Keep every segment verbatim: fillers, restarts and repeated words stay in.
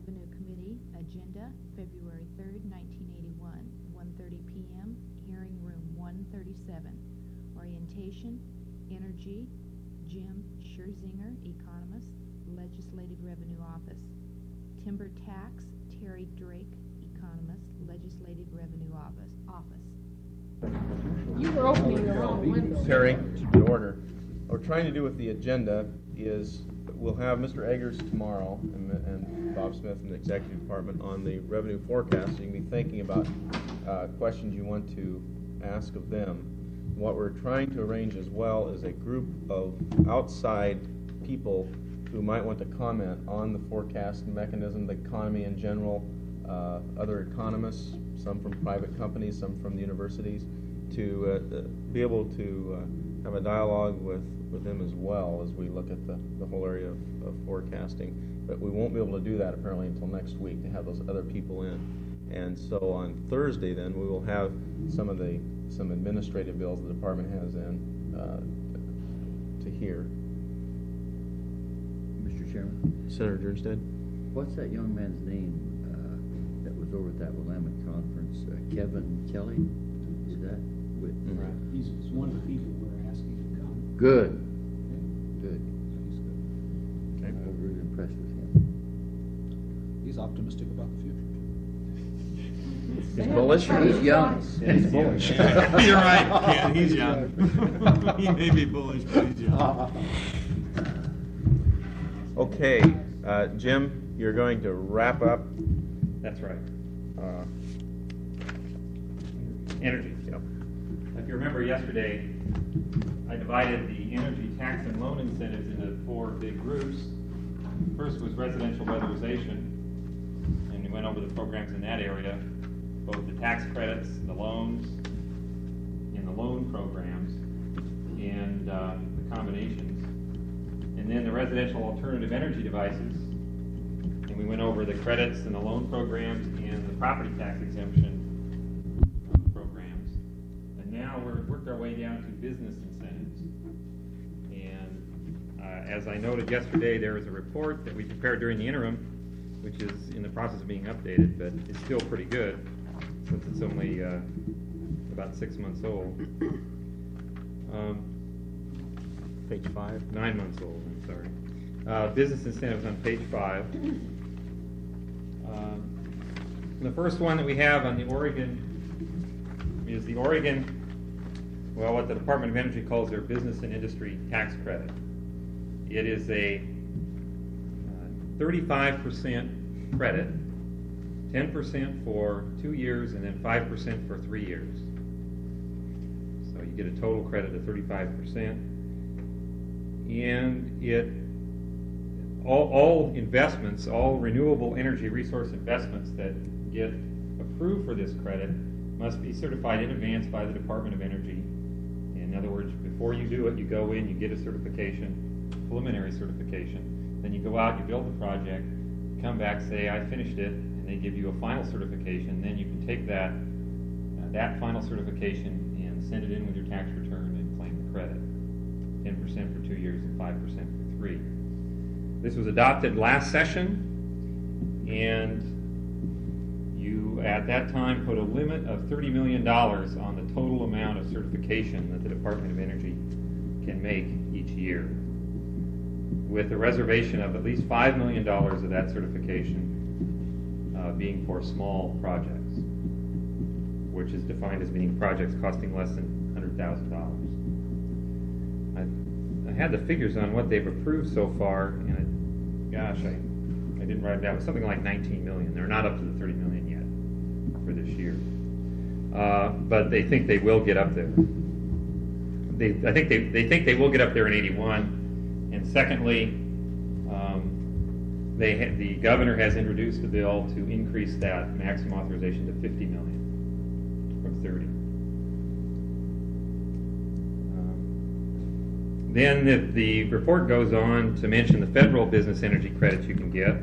Revenue Committee, agenda, February third, nineteen eighty-one, one thirty p m, hearing room one thirty-seven. Orientation, Energy, Jim Scherzinger, Economist, Legislative Revenue Office. Timber Tax, Terry Drake, Economist, Legislative Revenue Office. Office. You were opening the wrong window. Terry, in order. What we're trying to do with the agenda is we'll have Mister Eggers tomorrow and, and Bob Smith from the Executive Department on the revenue forecast. So you can be thinking about uh, questions you want to ask of them. What we're trying to arrange as well is a group of outside people who might want to comment on the forecast mechanism, the economy in general, uh, other economists, some from private companies, some from the universities, to uh, be able to uh, have a dialogue with, with them as well as we look at the, the whole area of, of forecasting. But we won't be able to do that apparently until next week to have those other people in. And so on Thursday then we will have some of the some administrative bills the department has in uh, to, to hear. Mister Chairman? Senator Jernstead? What's that young man's name uh, that was over at that Willamette conference? Uh, Kevin Kelly? Is that? With, Mm-hmm. Right. He's, he's one of the people we're asking to come. Good. Okay. Good. He's good. Okay. I was really impressed with him. He's optimistic about the future. He's bullish? He's young. Yeah, he's bullish. You're right, Ken. He's young. He may be bullish, but he's young. Okay, uh, Jim, you're going to wrap up. That's right. Uh, Energy. yep. If you remember yesterday, I divided the energy tax and loan incentives into four big groups. First was residential weatherization, and we went over the programs in that area, both the tax credits, the loans, and the loan programs, and uh, the combinations. And then the residential alternative energy devices, and we went over the credits and the loan programs and the property tax exemption programs. And now we're worked our way down to business incentives. And uh, as I noted yesterday, there is a report that we prepared during the interim, which is in the process of being updated, but it's still pretty good since it's only uh, about six months old. Um, Page five. Nine months old, I'm sorry. Uh, business incentives on page five. Uh, the first one that we have on the Oregon is the Oregon, well, what the Department of Energy calls their business and industry tax credit. It is a thirty-five percent credit, ten percent for two years, and then five percent for three years. So you get a total credit of thirty-five percent. And it, all, all investments, all renewable energy resource investments that get approved for this credit must be certified in advance by the Department of Energy. In other words, before you do it, you go in, you get a certification, preliminary certification, then you go out, you build the project, you come back, say, I finished it, and they give you a final certification. Then you can take that, uh, that final certification and send it in with your tax return and claim the credit. ten percent for two years and five percent for three. This was adopted last session, and you at that time put a limit of thirty million dollars on the total amount of certification that the Department of Energy can make each year, with a reservation of at least five million dollars of that certification uh, being for small projects, which is defined as being projects costing less than one hundred thousand dollars. I, I had the figures on what they've approved so far, and I, gosh, I, I didn't write it down. It was something like nineteen million. They're not up to the thirty million yet for this year, uh, but they think they will get up there. They, I think they, they think they will get up there in eighty-one. And secondly, um, they ha- the governor has introduced a bill to increase that maximum authorization to fifty million from thirty. Then the, the report goes on to mention the federal business energy credits you can get.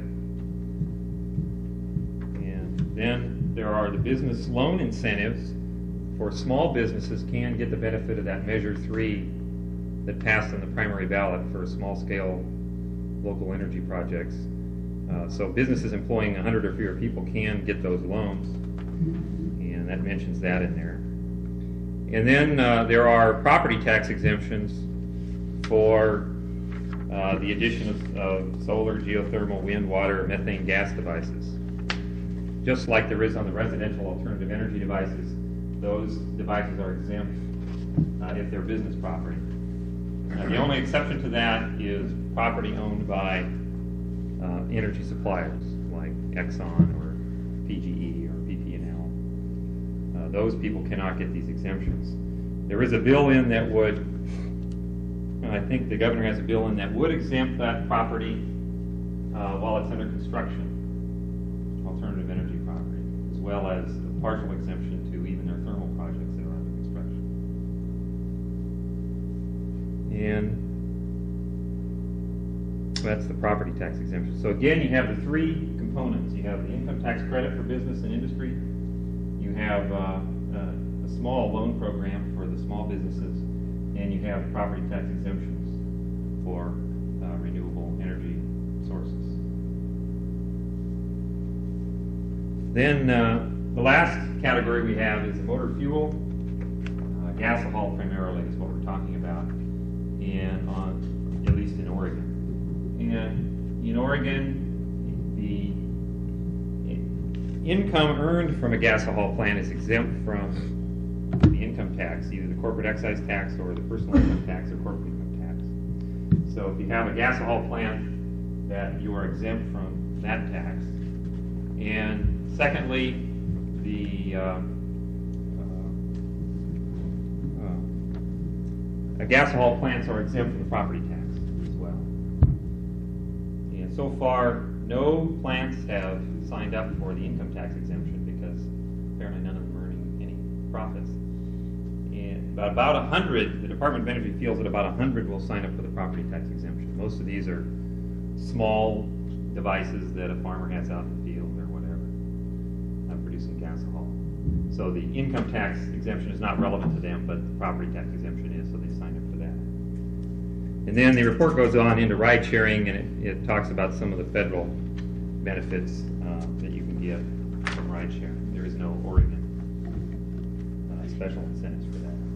And then there are the business loan incentives for small businesses can get the benefit of that Measure three that passed on the primary ballot for small-scale local energy projects. Uh, so businesses employing one hundred or fewer people can get those loans, and that mentions that in there. And then uh, there are property tax exemptions for uh, the addition of, of solar, geothermal, wind, water, or methane gas devices. Just like there is on the residential alternative energy devices, those devices are exempt uh, if they're business property. Now, the only exception to that is property owned by uh, energy suppliers like Exxon or P G E or B P and L. Uh, those people cannot get these exemptions. There is a bill in that would, I think the governor has a bill in that would exempt that property uh, while it's under construction, alternative energy property, as well as a partial exemption to even their thermal projects that are under construction. And that's the property tax exemption. So again, you have the three components. You have the income tax credit for business and industry. You have uh, uh, a small loan program for the small businesses, and you have property tax exemptions for uh, renewable energy sources. Then uh, the last category we have is motor fuel. Uh, gasohol primarily is what we're talking about, and on, at least in Oregon. And in Oregon, the income earned from a gasohol plant is exempt from the income tax, either the corporate excise tax or the personal income tax or corporate income tax. So if you have a gasohol plant, that you are exempt from that tax. And secondly, the uh, uh, uh, gasohol plants are exempt from the property tax as well. And so far, no plants have signed up for the income tax exemption because apparently none of them are earning any profits. And about about a hundred, the Department of Energy feels that about a hundred will sign up for the property tax exemption. Most of these are small devices that a farmer has out in the field or whatever, uh, producing gasohol. So the income tax exemption is not relevant to them, but the property tax exemption is, so they signed up for that. And then the report goes on into ride sharing, and it, it talks about some of the federal benefits uh, that you can get from ride sharing. There is no Oregon uh, special incentives for that.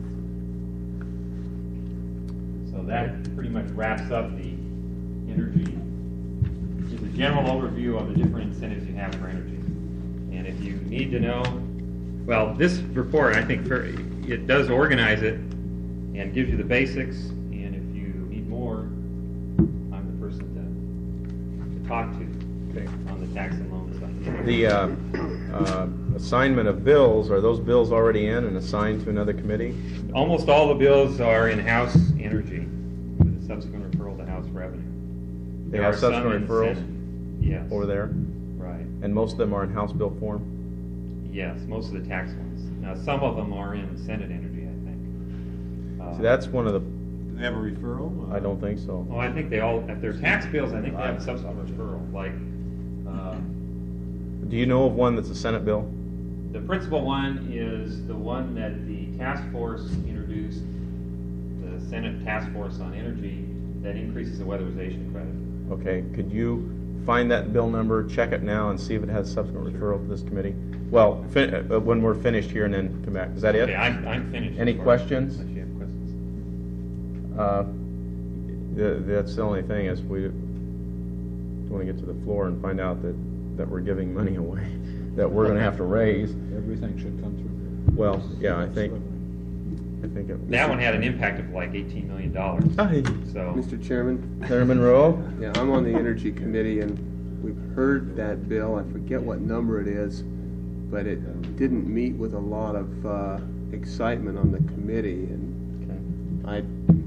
So that pretty much wraps up the energy, just a general overview of the different incentives you have for energy. And if you need to know, well, this report, I think, it does organize it and gives you the basics. And if you need more, I'm the person to, to talk to Okay. on the tax and loan side. The uh, uh, assignment of bills, are those bills already in and assigned to another committee? Almost all the bills are in House Energy with a subsequent referral to House Revenue. They There have are some subsequent in referrals Senate. Yes. over there? Right. And most of them are in House bill form? Yes, most of the tax ones. Now, some of them are in Senate Energy, I think. Uh, See, that's one of the, Do they have a referral? I don't think so. Well, I think they all, if they're tax bills, I think they have a subsequent referral. Like, uh, Do you know of one that's a Senate bill? the principal one is the one that the task force introduced, the Senate Task Force on Energy, that increases the weatherization credit. Okay, could you find that bill number, check it now, and see if it has subsequent referral to this committee? Well, fin- uh, when we're finished here and then come back. Is that it? Okay, I'm, I'm finished. Any as far- questions? Unless you have questions. Uh, the- That's the only thing, is we don't want to get to the floor and find out that, that we're giving money away, that we're going to have to raise. Everything should come through. Well, yeah, I think, I think it. That one had an impact of like eighteen million dollars. Hi, So, Mister Chairman, Chairman Rowe. yeah, I'm on the Energy Committee, and we've heard that bill. I forget what number it is, but it didn't meet with a lot of uh, excitement on the committee, and I,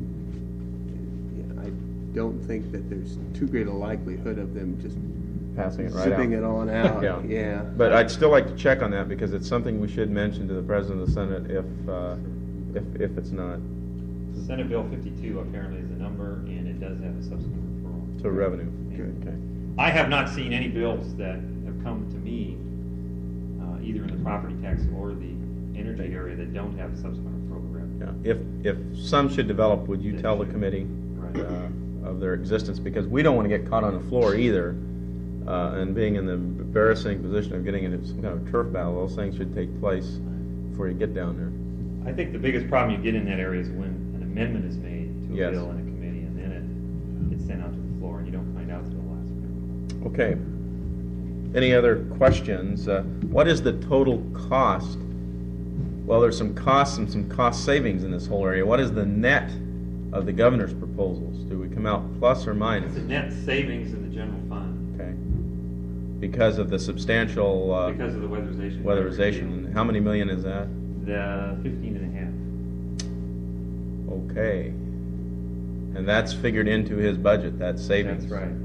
I don't think that there's too great a likelihood of them just Passing it right out. zipping it on out. Yeah. Yeah. But I'd still like to check on that, because it's something we should mention to the President of the Senate if, uh, if, if it's not, Senate Bill fifty-two apparently is the number, and it does have a subsequent referral. to revenue. Good. Okay. I have not seen any bills that have come to me, uh, either in the property tax or the energy area, that don't have a subsequent referral to revenue. Yeah. If, if some should develop, would you They tell the should. committee Right. uh, of their existence? Because we don't want to get caught on the floor either uh, and being in the embarrassing position of getting into some kind of turf battle, those things should take place before you get down there. I think the biggest problem you get in that area is when an amendment is made to a Yes. bill in a committee, and then it gets sent out to the floor, and you don't find out till the last minute. Okay. Any other questions? Uh, what is the total cost? Well, there's some costs and some cost savings in this whole area. What is the net of the governor's proposals? Do we come out plus or minus? It's a net savings in the general fund Okay. Because of the substantial uh, because of the weatherization. weatherization. And how many million is that? The fifteen and a half. Okay. And that's figured into his budget, that savings. That's right.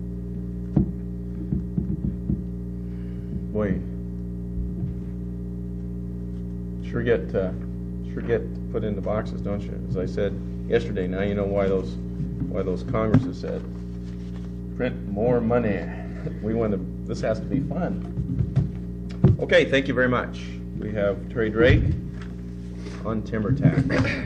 Boy, sure get uh, sure get put into boxes, don't you? As I said yesterday, now you know why those why those Congresses said print more money. We want to. This has to be fun. Okay, thank you very much. We have Terry Drake on timber tax.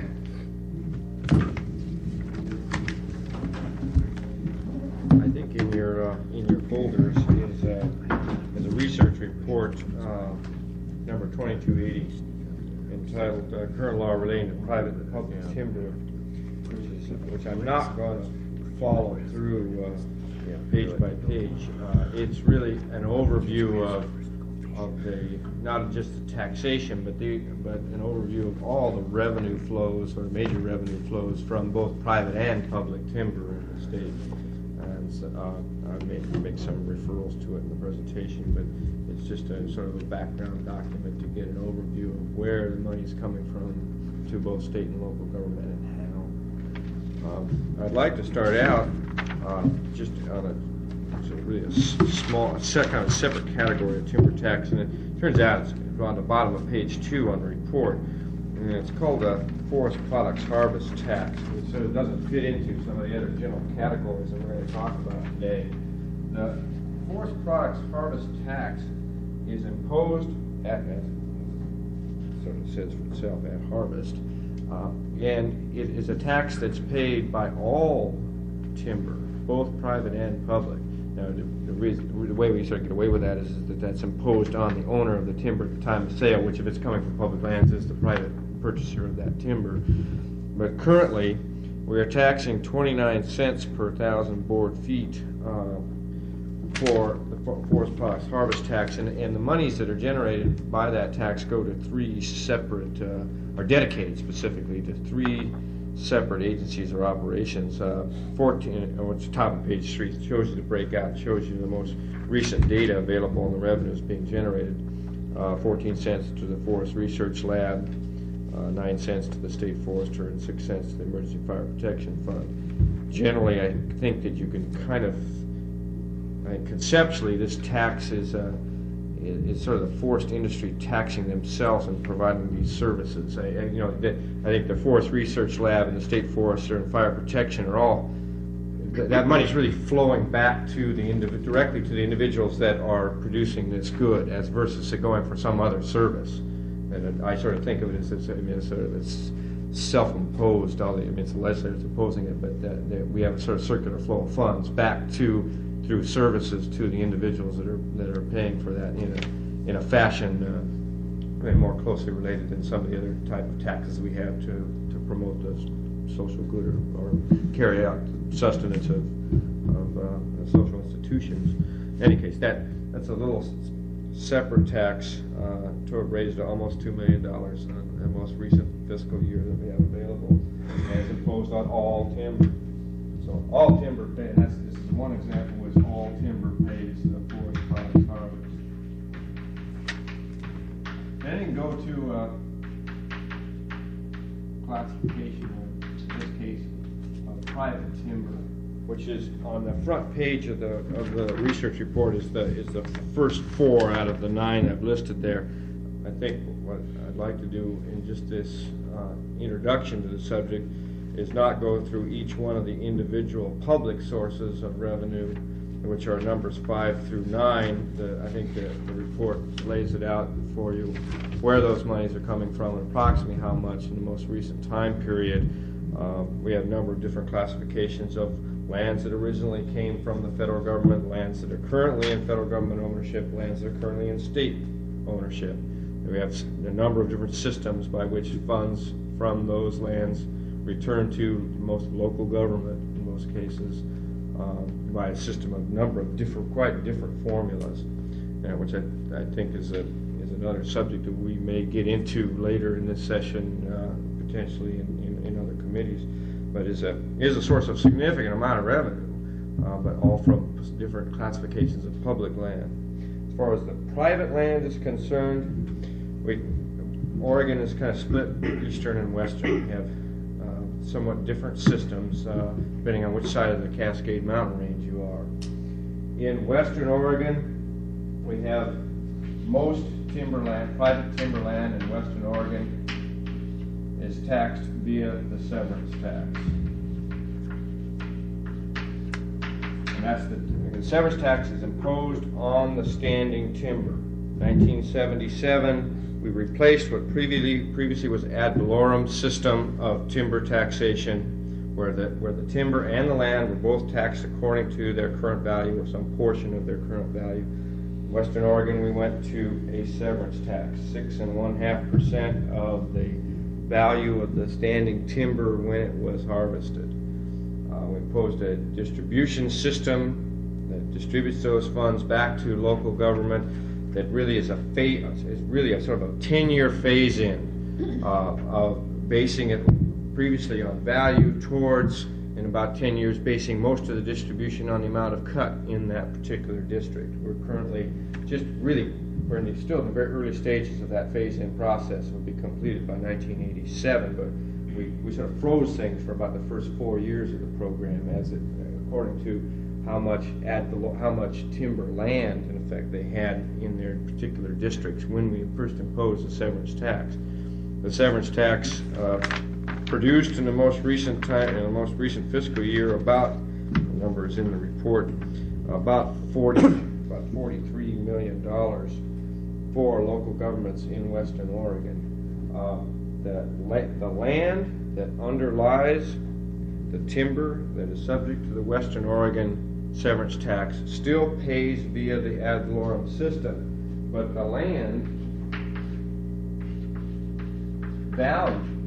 I think in your uh, in your folders is uh, is a research report uh, number twenty-two eighty entitled uh, "Current Law Relating to Private and Public Yeah. Timber," which, is, which I'm not going to follow through uh, Yeah, page really. by page. Uh, it's really an overview of of the not just the taxation, but the but an overview of all the revenue flows or major revenue flows from both private and public timber in the state. And so, uh, I may make some referrals to it in the presentation, but it's just a sort of a background document to get an overview of where the money's coming from to both state and local government and how. Um, I'd like to start out uh, just on a sort of really a s- small, set, kind of separate category of timber tax, and it turns out it's on the bottom of page two on the report, and it's called a forest products harvest tax. And so it doesn't fit into some of the other general categories that we're going to talk about today. The forest products harvest tax is imposed at, as it sort of says for itself, at harvest, uh, and it is a tax that's paid by all timber, both private and public. Now, the, the, reason, the way we sort of get away with that is, is that that's imposed on the owner of the timber at the time of sale, which if it's coming from public lands is the private purchaser of that timber. But currently, we are taxing twenty-nine cents per thousand board feet uh, for the fo- forest products harvest tax, and, and the monies that are generated by that tax go to three separate, uh, are dedicated specifically to three separate agencies or operations. Uh, fourteen, uh, what's the top of page three, shows you the breakout, shows you the most recent data available on the revenues being generated. Uh, fourteen cents to the Forest Research Lab, uh, nine cents to the State Forester, and six cents to the Emergency Fire Protection Fund. Generally, I think that you can kind of, I think conceptually, this tax is uh, is sort of the forest industry taxing themselves and providing these services. I, I, you know, the, I think the Forest Research Lab and the State Forester and Fire Protection are all, th- that money is really flowing back to the indiv- directly to the individuals that are producing this good, as versus it going for some other service. And I sort of think of it as, it's, I mean, it's sort of it's self-imposed. All the, I mean, it's the legislators opposing it, but that, that we have a sort of circular flow of funds back to through services to the individuals that are that are paying for that in a in a fashion uh, I mean, more closely related than some of the other type of taxes we have to to promote the social good or, or carry out sustenance of of uh, social institutions. In any case, that that's a little s- separate tax uh, to raised to almost two million dollars on the most recent fiscal year that we have available, and it's imposed on all timber. So all timber pay, and that's this is one example was all timber pays the forest products harvest. Then you can go to uh, classification of, in this case, of private timber, which is on the front page of the of the research report is the is the first four out of the nine I've listed there. I think what I'd like to do in just this uh, introduction to the subject is not go through each one of the individual public sources of revenue, which are numbers five through nine. The, I think the, the report lays it out for you where those monies are coming from and approximately how much in the most recent time period. Uh, we have a number of different classifications of lands that originally came from the federal government, lands that are currently in federal government ownership, lands that are currently in state ownership. We have a number of different systems by which funds from those lands return to most local government in most cases um, by a system of number of different, quite different formulas, uh, which I, I think is a is another subject that we may get into later in this session, uh, potentially in, in, in other committees, but is a is a source of significant amount of revenue, uh, but all from different classifications of public land. As far as the private land is concerned, we, Oregon is kind of split eastern and western. We have uh, somewhat different systems uh, depending on which side of the Cascade Mountain range you are. In western Oregon, we have most timberland, private timberland in western Oregon is taxed via the severance tax. And that's the, the severance tax is imposed on the standing timber. nineteen seventy-seven, we replaced what previously previously was ad valorem system of timber taxation, where the where the timber and the land were both taxed according to their current value or some portion of their current value. In Western Oregon, we went to a severance tax, six and one half percent of the value of the standing timber when it was harvested. Uh, we imposed a distribution system that distributes those funds back to local government. That really is a phase, is really a sort of a ten-year phase-in uh, of basing it previously on value towards, in about ten years, basing most of the distribution on the amount of cut in that particular district. We're currently just really, we're in the, still in the very early stages of that phase-in process. It will be completed by nineteen eighty-seven, but we, we sort of froze things for about the first four years of the program as it, according to how much ad how much timber land, in effect, they had in their particular districts when we first imposed the severance tax. The severance tax uh, produced in the most recent time, in the most recent fiscal year, about, the number is in the report, about forty, about forty-three million dollars for local governments in Western Oregon. Uh, the la the land that underlies the timber that is subject to the Western Oregon severance tax still pays via the ad valorem system, but the land values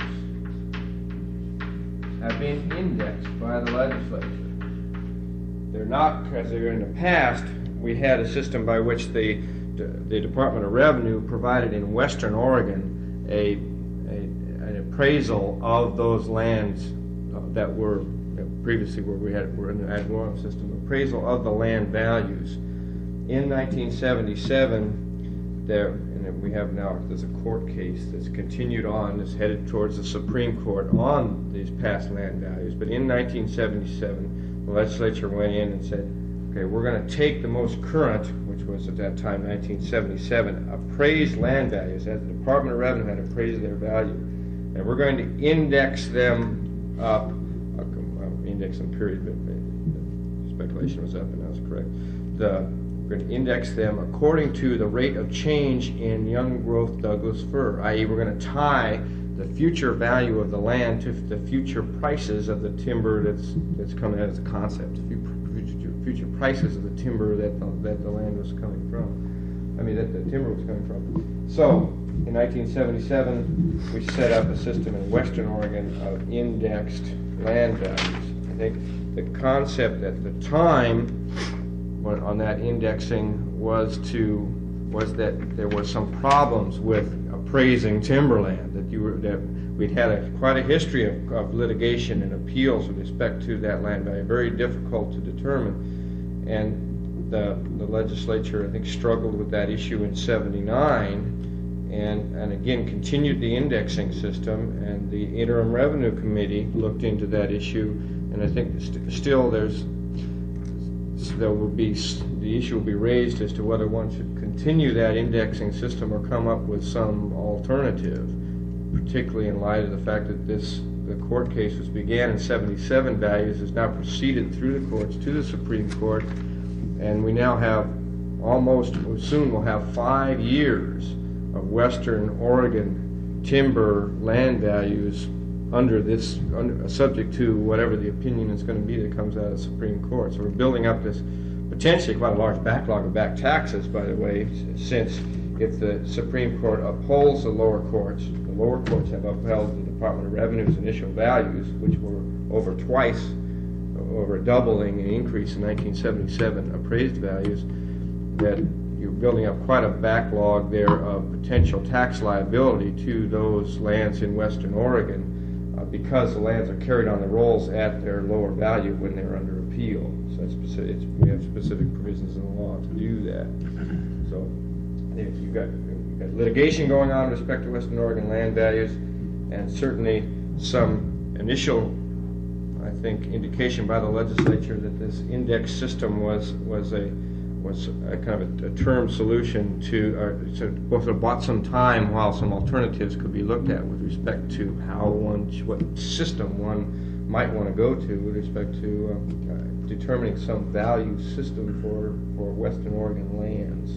have been indexed by the legislature. They're not, as they were in the past, we had a system by which the the Department of Revenue provided in Western Oregon a, a an appraisal of those lands that were previously where we had were in the ad valorem system, appraisal of the land values. In nineteen seventy-seven, there and we have now there's a court case that's continued on, that's headed towards the Supreme Court on these past land values. But in nineteen seventy-seven, the legislature went in and said, okay, we're going to take the most current, which was at that time nineteen seventy-seven, appraised land values as the Department of Revenue had appraised their value, and we're going to index them up. Index them period, but the speculation was up and that was correct. The, we're going to index them according to the rate of change in young growth Douglas fir, that is we're going to tie the future value of the land to the future prices of the timber that's that's coming out as a concept, future, future prices of the timber that the, that the land was coming from. I mean, that the timber was coming from. So, in nineteen seventy-seven, we set up a system in Western Oregon of indexed land values. I think the concept at the time when, on that indexing was to was that there were some problems with appraising timberland. That you were that we'd had a, quite a history of, of litigation and appeals with respect to that land value, very difficult to determine. And the the legislature, I think, struggled with that issue in seventy-nine, and and again continued the indexing system. And the Interim Revenue Committee looked into that issue. And I think st still there's there will be the issue will be raised as to whether one should continue that indexing system or come up with some alternative, particularly in light of the fact that this the court case which began in seventy-seven values has now proceeded through the courts to the Supreme Court, and we now have almost soon we'll have five years of Western Oregon timber land values under this, under, subject to whatever the opinion is going to be that comes out of the Supreme Court. So we're building up this potentially quite a large backlog of back taxes, by the way, since if the Supreme Court upholds the lower courts, the lower courts have upheld the Department of Revenue's initial values, which were over twice, over a doubling an increase in nineteen seventy-seven appraised values, that you're building up quite a backlog there of potential tax liability to those lands in Western Oregon, uh, because the lands are carried on the rolls at their lower value when they're under appeal. So it's specific, it's, we have specific provisions in the law to do that. So if you've got, you've got litigation going on with respect to Western Oregon land values, and certainly some initial, I think, indication by the legislature that this index system was was a was a kind of a, a term solution to, or to both have bought some time while some alternatives could be looked at with respect to how one, what system one might want to go to with respect to uh, uh, determining some value system for, for Western Oregon lands,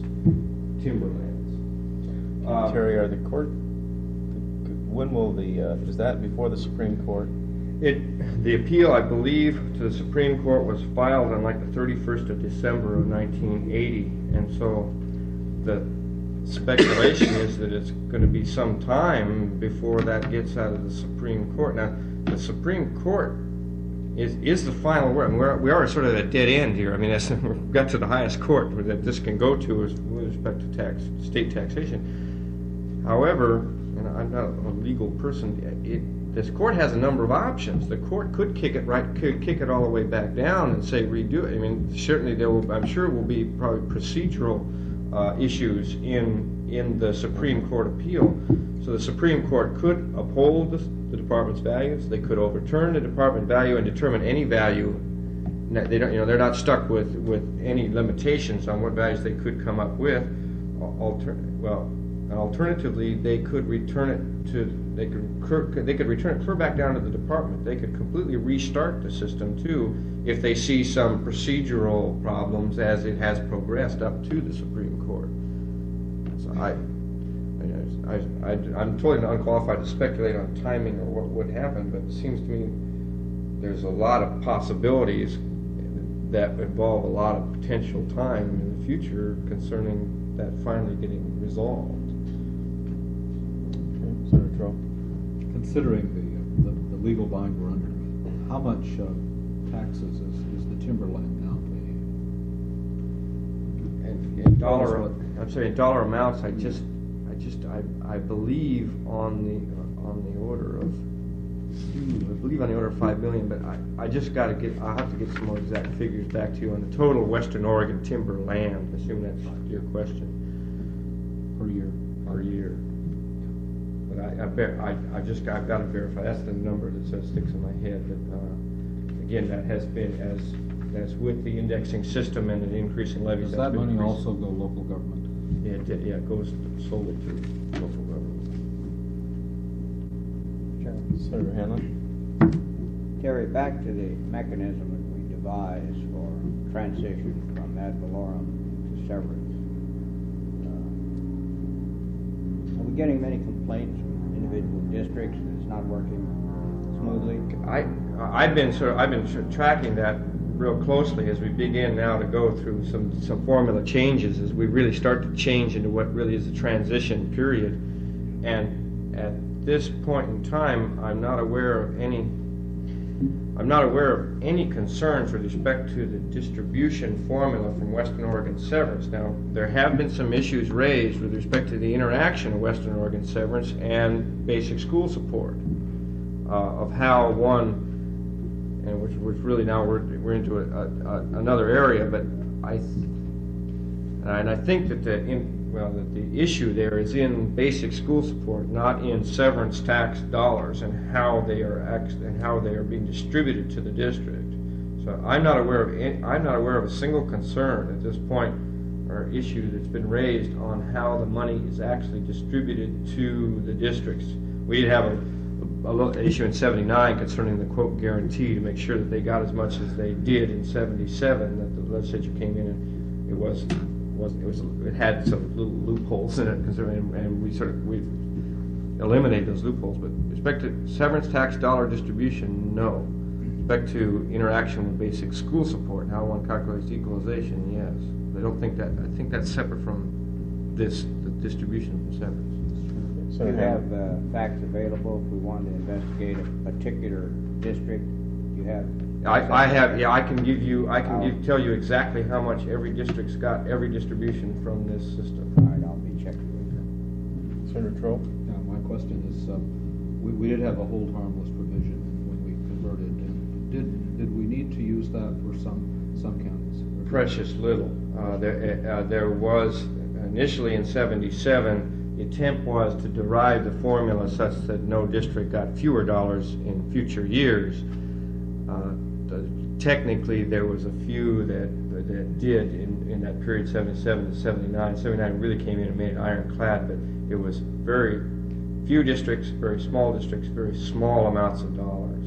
timberlands. Uh, Terry, are the court, when will the, uh, is that before the Supreme Court? It, the appeal, I believe, to the Supreme Court was filed on like the thirty-first of December of nineteen eighty, and so the speculation is that it's going to be some time before that gets out of the Supreme Court. Now, the Supreme Court is is the final word. I mean, we're, we are sort of at a dead end here. I mean, as we've got to the highest court that this can go to is with respect to tax, state taxation. However, and I'm not a legal person, it, this court has a number of options. The court could kick it right, could kick it all the way back down and say redo it. I mean, certainly there will, I'm sure, will be probably procedural uh, issues in in the Supreme Court appeal. So the Supreme Court could uphold the, the department's values. They could overturn the department value and determine any value. They don't, you know, they're not stuck with with any limitations on what values they could come up with. Alter, well. And alternatively, they could return it to, they could, they could return it clear back down to the department. They could completely restart the system too if they see some procedural problems as it has progressed up to the Supreme Court. So I, I, I, I I'm totally unqualified to speculate on timing or what would happen, but it seems to me there's a lot of possibilities that involve a lot of potential time in the future concerning that finally getting resolved. Senator Troll. Considering the, the, the legal bind we're under, how much uh, taxes is, is the timberland now paying? And in dollar, I'm sorry, in dollar amounts, I just, I just, I, I believe on the, on the order of, I believe on the order of five million, but I, I just got to get, I'll have to get some more exact figures back to you on the total Western Oregon timber land. I assume that's your question. Per year. Per year. But I, I, bear, I, I just, I've got to verify. That's the number that sort of sticks in my head. But uh, again, that has been as, as with the indexing system and an increase in levies. Does that money increasing. Also go local government? Yeah, it, did, yeah, it goes solely to local government. Senator Hanlon. Terry, back to the mechanism that we devised for transition from ad valorem to severance. Uh, are we getting many complaints from individual districts that it's not working smoothly? I, I've been sort of, I've been tra tracking that real closely as we begin now to go through some, some formula changes as we really start to change into what really is a transition period. And at this point in time, I'm not aware of any I'm not aware of any concerns with respect to the distribution formula from Western Oregon severance. Now, there have been some issues raised with respect to the interaction of Western Oregon severance and basic school support, uh, of how one, and which, which really now we're, we're into a, a, a, another area, but I, and I think that the, in, well, that the issue there is in basic school support, not in severance tax dollars and how they are ex and how they are being distributed to the district. So I'm not aware of any, I'm not aware of a single concern at this point or issue that's been raised on how the money is actually distributed to the districts. We did have a, a, a little issue in seventy-nine concerning the quote guarantee to make sure that they got as much as they did in seventy-seven. That the legislature came in and it was. Was, it was it had some little loopholes in it, considering, and we sort of we eliminate those loopholes. But with respect to severance tax dollar distribution, no. With respect to interaction with basic school support, how one calculates equalization, yes. I don't think that, I think that's separate from this, the distribution of severance. Do you have uh, facts available if we wanted to investigate a particular district? Do you have? I, I have, yeah, I can give you, I can I'll- give, tell you exactly how much every district's got, every distribution from this system. All right, I'll be checking with Senator Troll? Now, my question is, uh, we, we did have a hold harmless provision when we converted, and did, did we need to use that for some, some counties? Precious little. Uh, there, uh, there was initially in seventy-seven, the attempt was to derive the formula such that no district got fewer dollars in future years. Uh, the, technically, there was a few that that did in, in that period, seventy-seven to seventy-nine. seventy-nine really came in and made it ironclad, but it was very few districts, very small districts, very small amounts of dollars.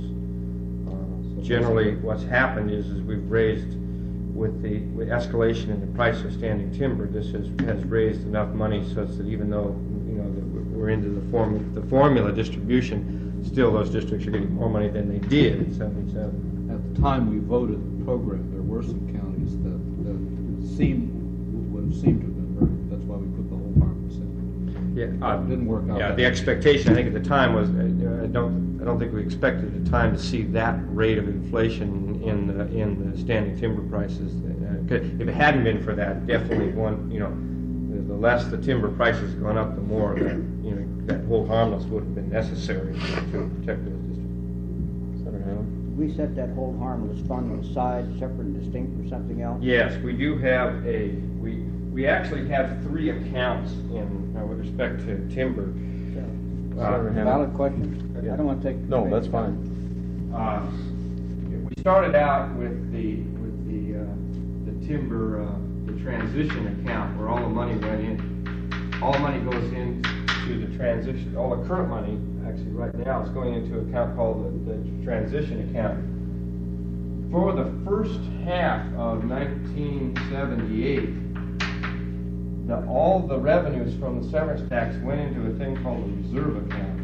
Uh, generally, what's happened is, is we've raised, with the with escalation in the price of standing timber, this has, has raised enough money such that even though, you know, that we're into the form the formula distribution, still those districts are getting more money than they did in seventy-seven. At the time we voted the program, there were some counties that, that seemed, would have seemed to have been hurt. That's why we put the whole harmless in. Yeah, It uh, didn't work out. Yeah, that the way. expectation, I think, at the time was, uh, I don't, I don't think we expected at the time to see that rate of inflation in the, in the standing timber prices. Uh, 'cause if it hadn't been for that, definitely one, you know, the, the less the timber prices gone up, the more that, you know, that whole harmless would have been necessary to protect those districts. Senator Hanlon? you. We set that hold harmless fund aside, separate and distinct for something else? Yes, we do have a, we, we actually have three accounts in, uh, with respect to timber. Uh, Senator Hanlon? Valid question? I Yeah. don't want to take. No, that's fine. Uh, We started out with the, with the, uh, the timber, uh, the transition account where all the money went in. All the money goes into the transition, all the current money, actually right now, is going into an account called the, the transition account. For the first half of nineteen seventy-eight, the, all the revenues from the severance tax went into a thing called the reserve account.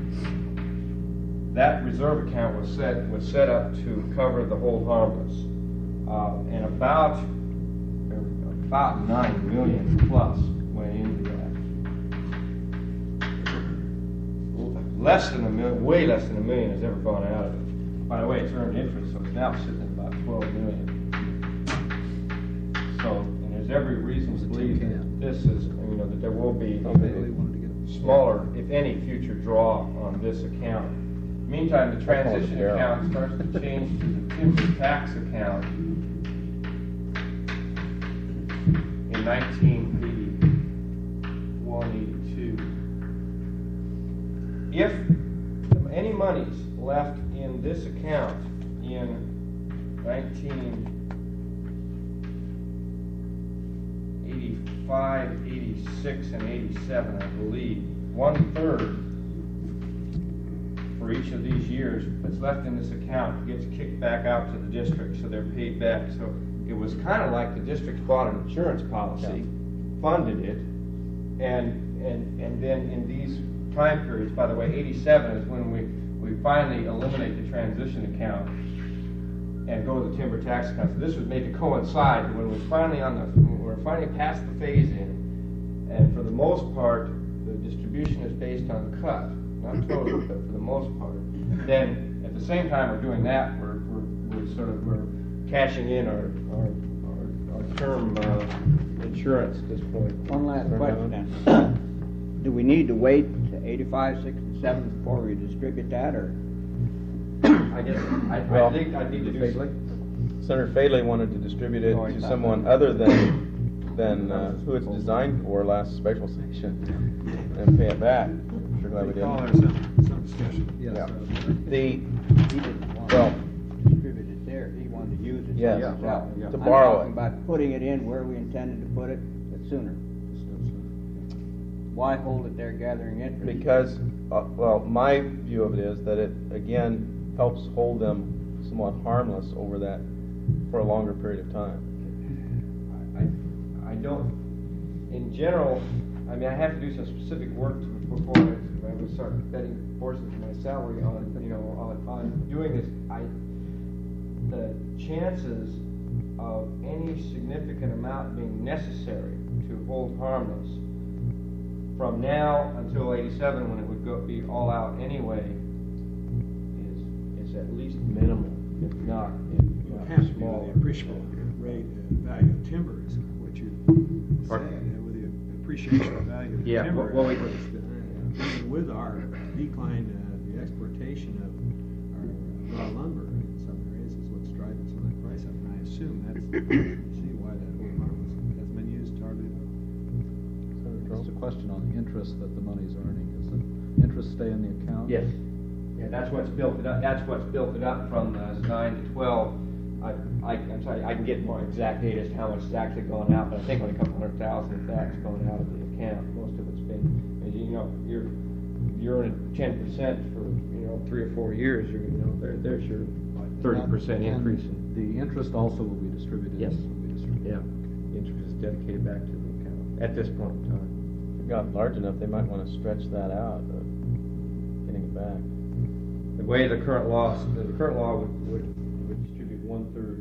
That reserve account was set was set up to cover the hold harmless, uh, and about about nine million plus went into that. Less than a million, way less than a million has ever gone out of it. By the way, it's earned interest, so it's now sitting at about twelve million. So, and there's every reason to believe that this is, you know, that there will be smaller, if any, future draw on this account. Meantime, the transition account starts to change to the timber tax account in nineteen eighty-one, eighty-two. If any monies left in this account in nineteen eighty-five, eighty-six, and eighty-seven, I believe, one-third for each of these years that's left in this account gets kicked back out to the district, so they're paid back. So it was kind of like the district bought an insurance policy, funded it, and and and then in these time periods, by the way, eighty-seven is when we we finally eliminate the transition account and go to the timber tax account. So this was made to coincide when we're finally on the when we're finally past the phase in, and for the most part, the distribution is based on cut. Not totally, but for the most part. Then, at the same time we're doing that, we're, we're, we're sort of, we're cashing in our, our, our, our term uh, insurance at this point. One last question then. Do we need to wait to eighty-five, six, and seven before we distribute that, or? I guess, I, Well, I think I need to do something. Senator Fadley wanted to distribute it Oh, he's to not someone done. other than, than uh, who it's designed for last special session and pay it back. Sure glad we did. Oh, there's some, some discussion. Yes. Yeah. uh, The, He didn't want well, to distribute it there, he wanted to use it. Yes. someplace Yeah, else. yeah. To I'm borrow talking it. about putting it in where we intended to put it, but sooner. Why hold it there gathering interest? because, uh, well, my view of it is that it, again, helps hold them somewhat harmless over that for a longer period of time. I, I don't, in general, I mean, I have to do some specific work to before I, I would start betting portions of my salary on, you know, on, on doing this, I, the chances of any significant amount being necessary to hold harmless from now until eighty-seven, when it would go, be all out anyway, is, is at least minimal, if not, if It not has to be small. with the appreciable rate and value of timber is what you said, Pardon? and with the appreciation of value of Yeah, timber. well, we- of course, the- even with our decline, uh, the exportation of our raw lumber in some areas is what's driving some of that price up, and I assume that's, you see why that whole harvest has been used hardly at all. Just a question on the interest that the money's earning. Does the interest stay in the account? Yes. Yeah, that's what's built it up, that's what's built it up from uh, nine to twelve. I, I, I'm sorry, I can get more exact data as to how much has actually gone out, but I think only a couple hundred thousand has actually gone out of the account. Most of it's been, you know, you're, you're earning ten percent for, you know, three or four years, you're, you know, there, there's your thirty percent And increase. The interest also will be distributed? Yes. Will be distributed. Yeah, the interest is dedicated back to the account at this point in time. If it got large enough, they might want to stretch that out, uh, getting it back. The way the current law, the current law would, would, would distribute one-third.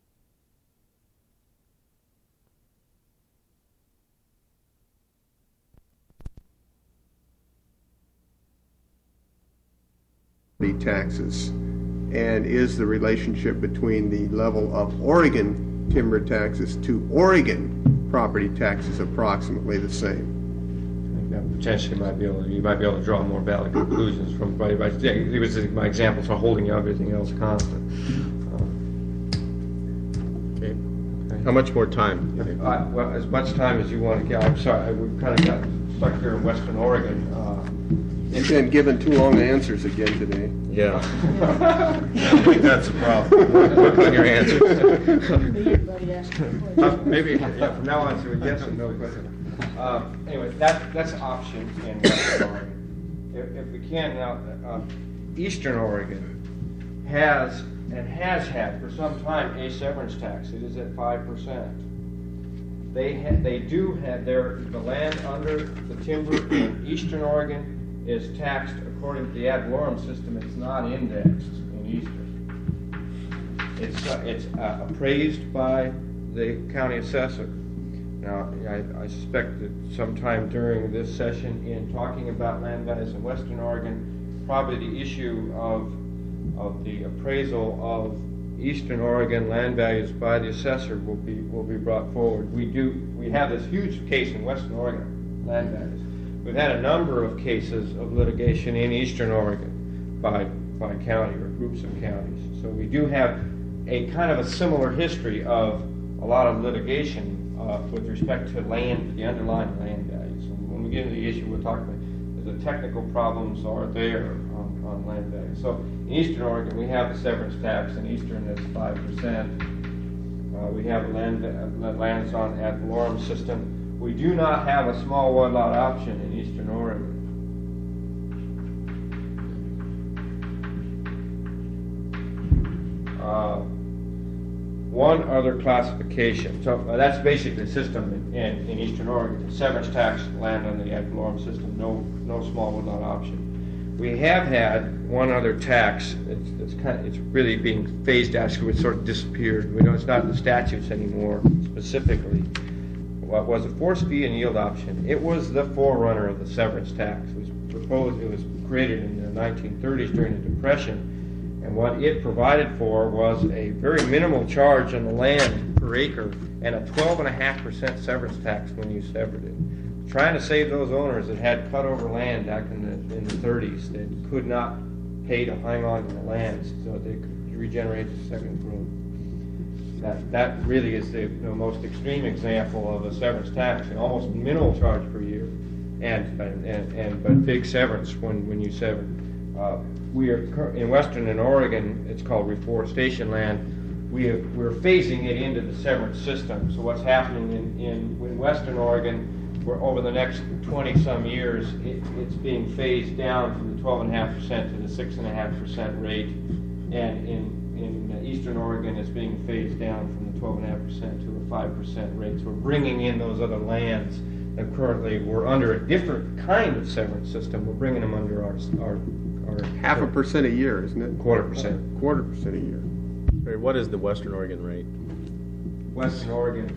The taxes, and is the relationship between the level of Oregon timber taxes to Oregon property taxes approximately the same? I think that potentially might be able, to, you might be able to draw more valid conclusions from, by, by, it was my examples for holding everything else constant. Okay. How much more time? Uh, I- Well, as much time as you want to get, I'm sorry, we've kind of got stuck here in Western Oregon. Uh, You've been given too long answers again today. Yeah. I think that's the problem. Work on your answers. Uh, Maybe, yeah, from now on, to a yes or no question. Uh, Anyway, that, that's an option in Western Oregon. If, if we can, now, uh, Eastern Oregon has, and has had for some time, a severance tax. It is at five percent. They ha, they do have their, the land under the timber in Eastern Oregon is taxed according to the ad valorem system. It's not indexed in Eastern. It's, uh, it's uh, appraised by the county assessor. Now, I, I suspect that sometime during this session, in talking about land values in Western Oregon, probably the issue of, of the appraisal of Eastern Oregon land values by the assessor will be, will be brought forward. We do, we have this huge case in Western Oregon, land values. We've had a number of cases of litigation in Eastern Oregon by, by county or groups of counties. So we do have a kind of a similar history of a lot of litigation uh, with respect to land, the underlying land values. And when we get into the issue, we'll talk about the technical problems are there on, on land values. So in Eastern Oregon, we have the severance tax. In Eastern, it's five percent. Uh, we have a land, uh, land that's on ad valorem system. We do not have a small woodlot option in Eastern Oregon. Uh, one other classification. So uh, that's basically the system in, in, in Eastern Oregon. Severance tax, land on the ad valorem system, no, no small woodlot option. We have had one other tax. It's, it's kind of, it's really being phased out, so it sort of disappeared. We know it's not in the statutes anymore specifically. What was a forced fee and yield option? It was the forerunner of the severance tax. It was proposed, it was created in the nineteen thirties during the Depression, and what it provided for was a very minimal charge on the land per acre and a twelve and a half percent severance tax when you severed it. Trying to save those owners that had cut over land back in the in the thirties that could not pay to hang on to the land so they could regenerate the second growth. That, that really is the, the most extreme example of a severance tax, an almost minimal charge per year, and and, and but big severance when, when you sever. Uh, we are in Western and Oregon. It's called reforestation land. We have, we're phasing it into the severance system. So what's happening in, in, in Western Oregon, where over the next twenty some years, it, it's being phased down from the twelve and a half percent to the six and a half percent rate, and in in Eastern Oregon, it's being phased down from the twelve and a half percent to a five percent rate. So we're bringing in those other lands And currently, we're under a different kind of severance system. We're bringing them under our, our, our. Half a percent a year, isn't it? Quarter percent. Quarter percent a year. Barry, what is the Western Oregon rate? Western Oregon,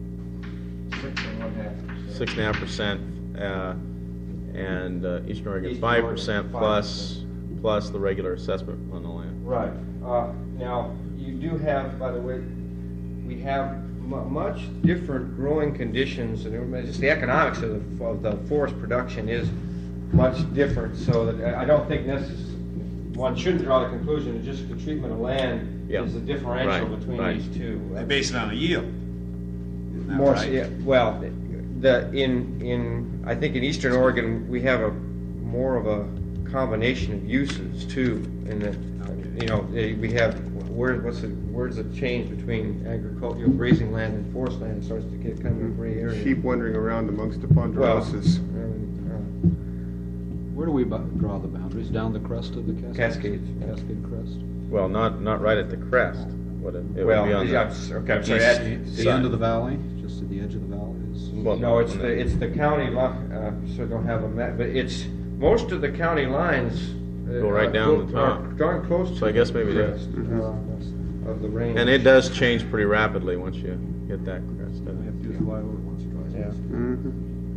six and one half percent. Six and a half percent, uh, and uh, Eastern Oregon Eastern five Oregon, percent five plus, plus the regular assessment on the land. Right. Uh, now, you do have, by the way, we have mu much different growing conditions, and just the economics of the, of the forest production is much different. So that I don't think necessarily one shouldn't draw the conclusion that just the treatment of land Yeah. is the differential Right, between right. these two. They base it on a yield. Isn't that More, right? yeah, well, the, in, in, I think in Eastern Oregon, we have a, more of a combination of uses too, in that, you know, eh, we have, where, what's the, where's the change between agriculture, you know, grazing land and forest land? It starts to get kind of a gray area. Sheep wandering around amongst the Well, ponderosas. uh, Where do we bu- draw the boundaries? Down the crest of the Cascades? Cascades, yeah. Cascade crest? Well, not, not right at the crest, would it? It would Well, be on yeah, the I'm s- okay, I'm east sorry, at- The side. end of the valley, just at the edge of the valley is? Well, No, it's on the, it's the county li, uh, so I don't have a map, but it's, most of the county lines. uh, Go right uh, down go- the top. are Darn close to. So I guess maybe the it crest, is. uh, Of the range. And it does change pretty rapidly once you hit that crest, doesn't We have it? to do the flyover once or twice. Yeah. Mhm.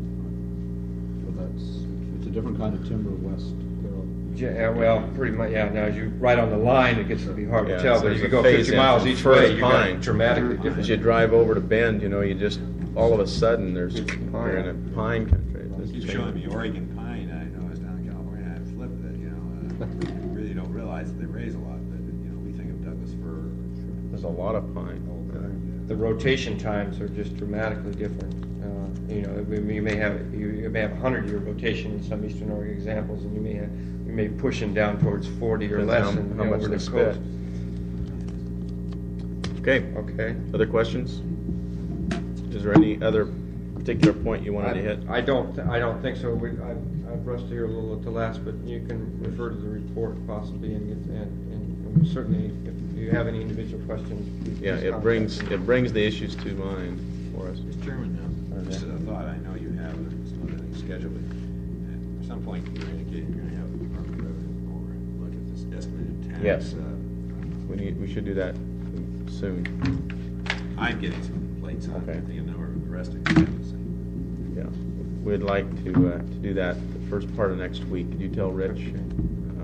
So that's, it's a different kind of timber west Carroll. Yeah, well, pretty much, yeah, now as you, right on the line, it gets to be hard Yeah, to tell, so but if there's you a go phase fifty in miles from each first way, you got pine. dramatically As different. you drive over to Bend, you know, you just, all of a sudden, there's, It's you're in a pine. pine country. It just Keep changes. showing me Oregon pine. I know I was down in California. I flipped it. You know, uh, you really don't realize that they raise a lot, but you know, we think of Douglas fir. There's a lot of pine. The rotation times are just dramatically different. Uh, You know, we- we may have, you you may have a hundred-year rotation in some Eastern Oregon examples, and you may have, you may push them down towards forty or Depends less how- and how you know, much over they the spit. coast. Okay, Okay. other questions? Is there any other particular point you wanted to hit? I I don't, th- I don't think so. We, I, I've rushed here a little at the last, but you can refer to the report possibly and get, and, and certainly if you have any individual questions. please Yeah, it contact brings, me. it brings the issues to mind for us. Mister Chairman, now, just a thought, I know you have, it's not anything scheduled, but at some point you're indicating you're gonna have the Department of Revenue go over and look at this estimated tax. Yes. uh, We need, we should do that soon. I'm getting some complaints on Okay. it, the number of the rest of you have the same. Yeah, we'd like to, uh, to do that the first part of next week. Could you tell Rich? Uh,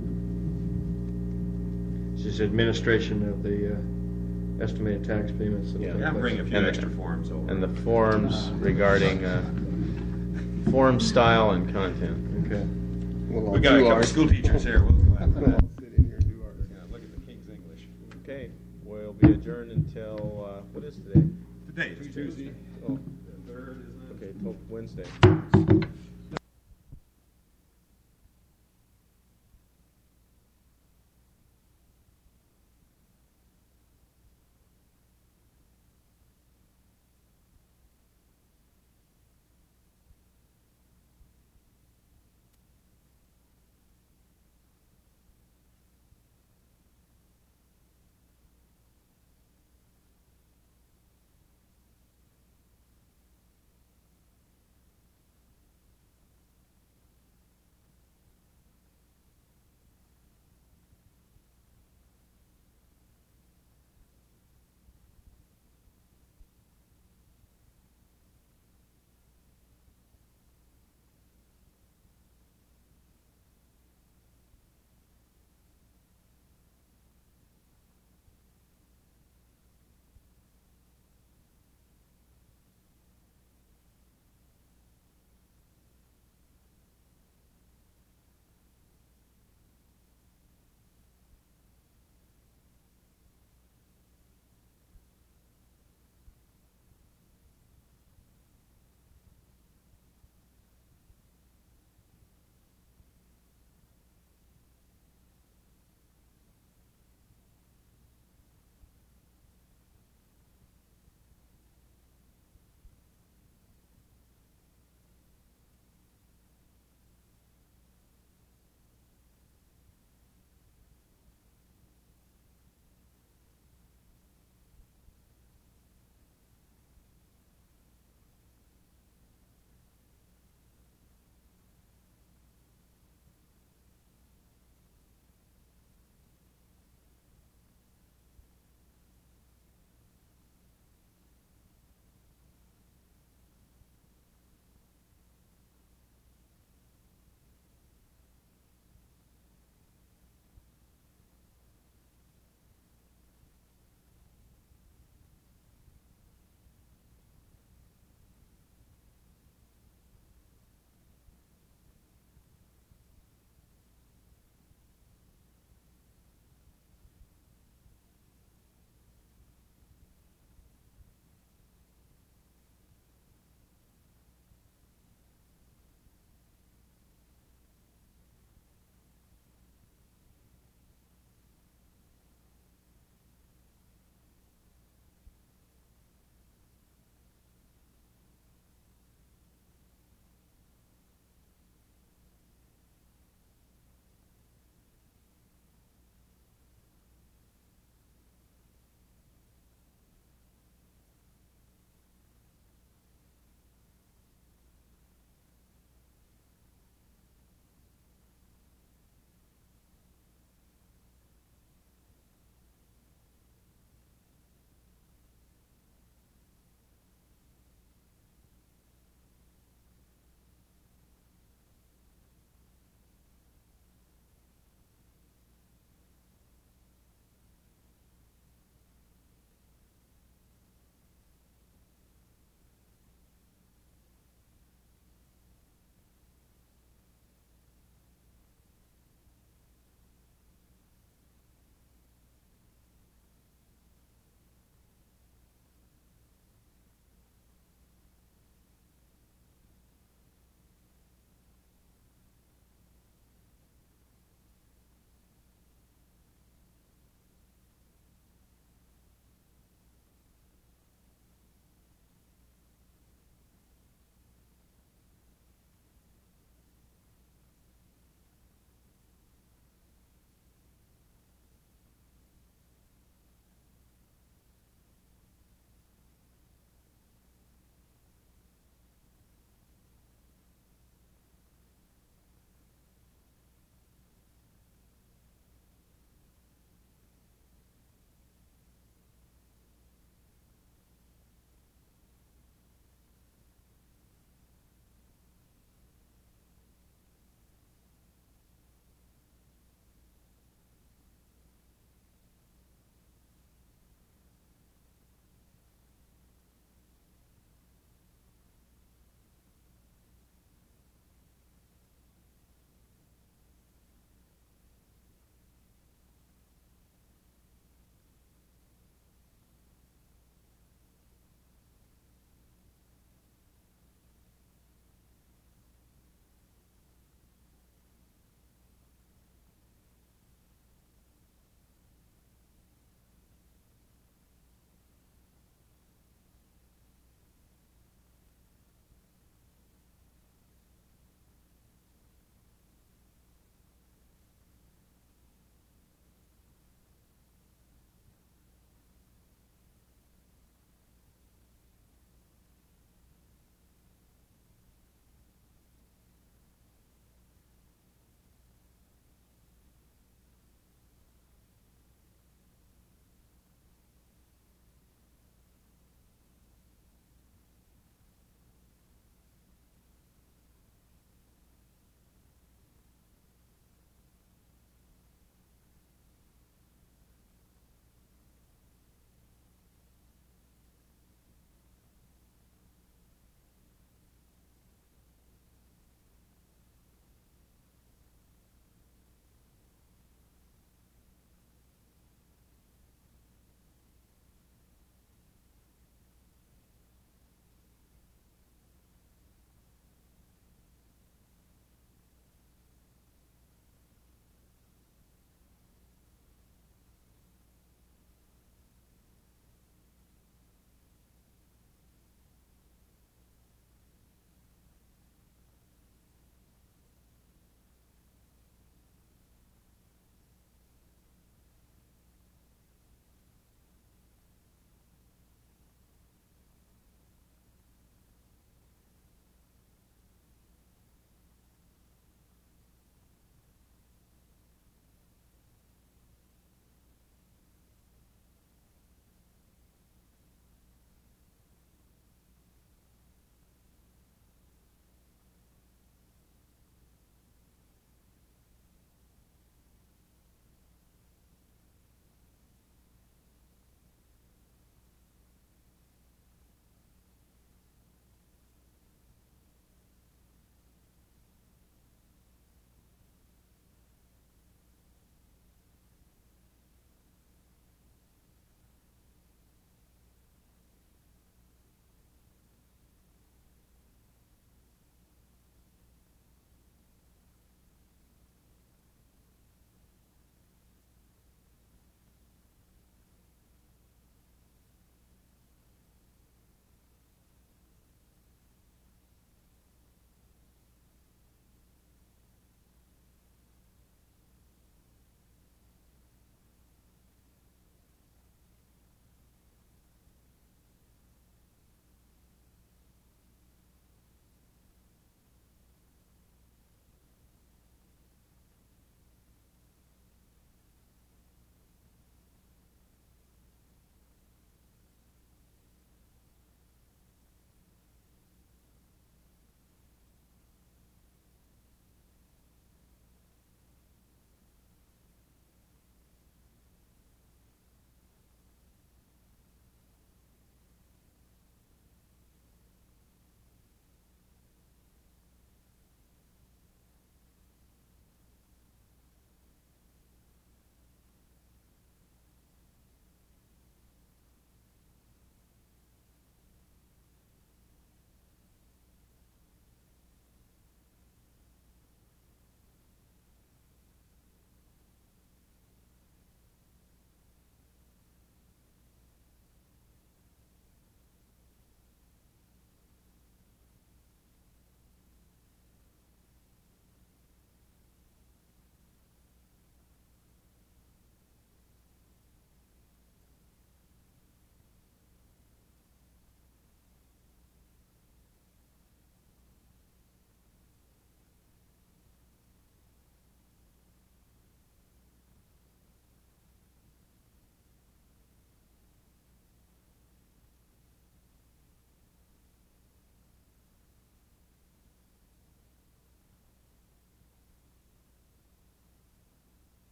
This is administration of the uh, estimated tax payments. that'll Yeah. take Yeah, I'm place. bringing a few And the- extra forms over. And the forms regarding, uh, form style and content. Okay. We'll all We got a do couple ours. school teachers here, we'll go after We'll that. all sit in here and do ours. Yeah, look at the King's English. Okay, we'll be adjourned until, uh, what is today? Today is Tuesday. Oh, The third, isn't it? okay, till Wednesday.